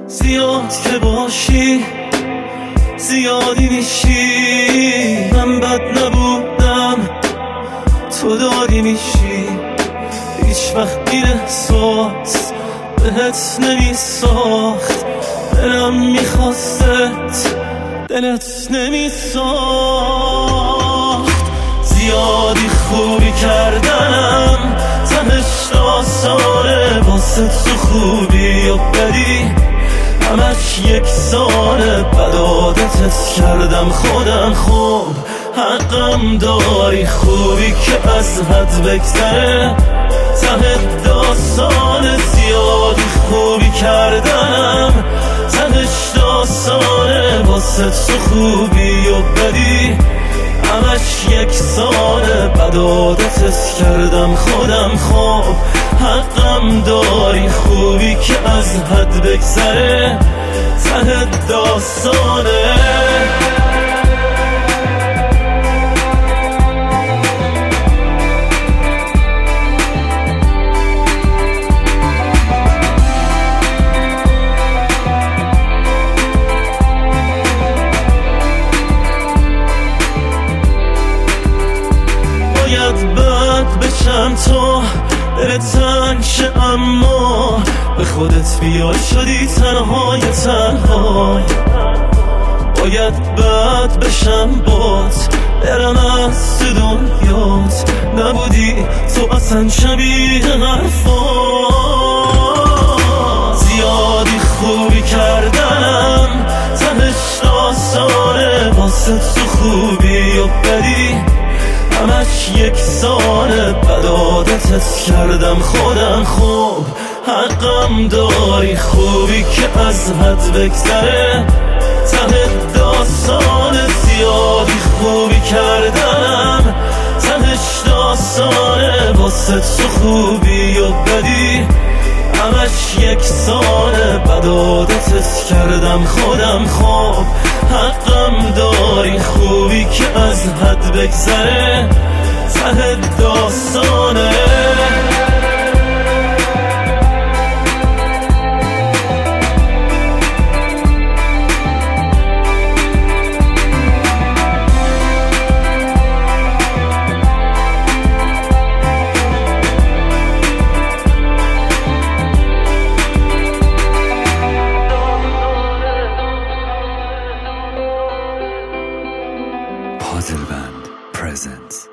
زیاد که باشی زیادی میشی، من بد نبودم تو داری میشی. هیچ وقت این احساس بهت نمیساخت، دلم میخواستت دلت نمیساخت. زیادی خوبی کردنم تهش آسانه، واسه تو خوبی و بدی همش یکسانه. بد عادتت کردم خودم، خوب حقم داری. خوبی که از حد بگذره ته داستانه. زیادی خوبی کردنم تهش داستانه، واسه تو خوبی و بدی همش یکسانه. بد عادتت کردم خودم، خوب حقم داری. خوبی که از حد بگذره ته داستانه. باید بد بشم تو دلت تنگ شه، اما به خودت بیای شدی تنهای تنهای. باید بد بشم بات برم از تو دنیات، نبودی تو اصلا شبیه حرفات. زیادی خوبی کردنم تهش آسانه، واسه تو خوبی و بدی همش یکسانه. بد عادتت کردم خودم، خوب حقم داری. خوبی که از حد بگذره ته داستانه. زیادی خوبی کردم تهش داستانه، واسه تو خوبی و بدی همش یکسانه. بد عادتت کردم خودم، خوب حقم داری. خوبی که از حد بگذره ته داستانه. Puzzle Band presents